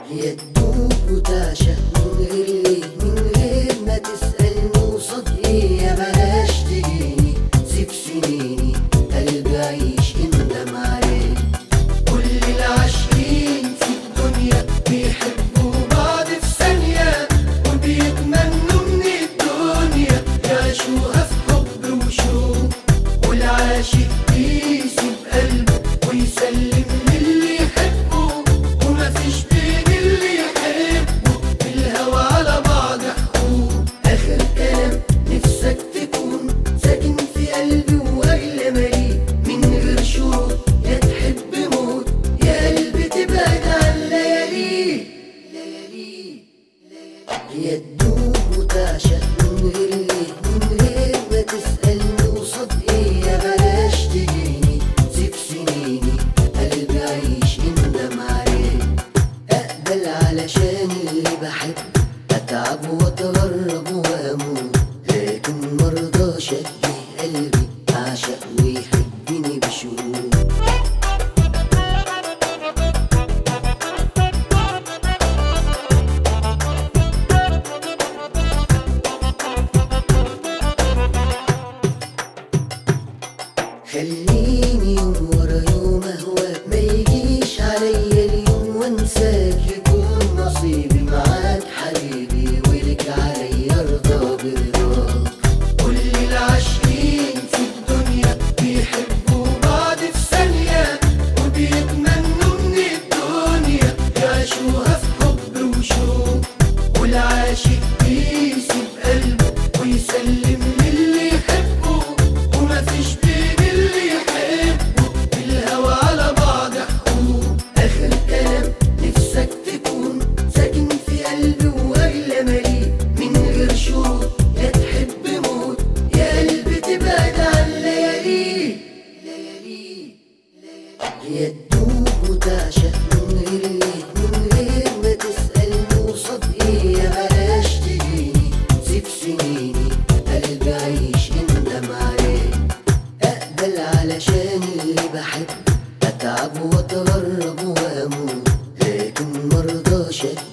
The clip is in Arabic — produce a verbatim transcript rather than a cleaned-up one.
يا تدوب وتعشق من غير ليه، من غير ما تسألني قصاد ايه. يا بلاش تجيني سيب سنيني قلبي عيش اندم عليه. كل العاشقين في الدنيا بيحبوا بعض في ثانية، وبيتمنوا من الدنيا يعيشوها في حب وشوق. والعاشق بيسيب قلبه ويسلم للي يحبه، ومفيش بين اللي يحبه في الهوى على بعض حقوق. آخر كلام نفسك تكون ساكن في قلبي وأغلى مالي من غير شروط. يا تحب موت يا قلبي تبعد عن ليالي ليالي ليالي. يا تدوب وتعشق من غير ليه، من غير ما تسألني قصاد ايه. يا بلاش تجيني سيب سنيني قلبي عيش اندم عليه. اقبل علشان اللي بحب، اتعب واتغرب واموت، لكن مرضاش ادي قلبي اعشق ويحبني بشروط. خليني يوم ورا يوم اهواك، ما يجيش عليا اليوم وانساك. يكون نصيبي معاك حبيبي ولك عليا ارضى برضاك. كل العاشقين في الدنيا بيحبوا بعض في ثانية، وبيتمنوا من الدنيا يعيشوها في حب وشوق. والعاشق بيسيب قلبه ويسلم للي يحبه، ومفيش بين اللي يحبه في الهوى على بعض حقوق. آخر كلام نفسك تكون ساكن في قلبي وأغلى مالي من غير شروط. يا تحب موت يا قلبي تبعد عن ليالي ليالي ليالي. يا تدوب وتعشق من غير ليه، من غير ما تسألني قصاد ايه. يا بلاش تجيني سيب سنيني قلبي عيش اندم عليه. اقبل علشان اللي بحب، اتعب واتغرب واموت، لكن مرضاش